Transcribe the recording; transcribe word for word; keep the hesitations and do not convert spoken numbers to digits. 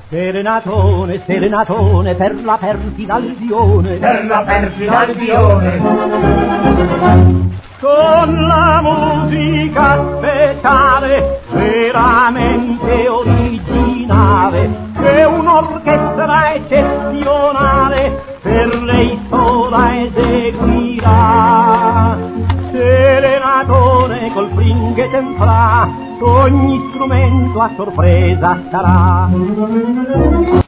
Serenatone, serenatone, per la perfida Albione, per la perfida Albione. Con la musica speciale, veramente originale, è un'orchestra eccezionale, per lei sola eseguirà. Serenatone col fringhe temprà, ogni strumento a sorpresa sarà.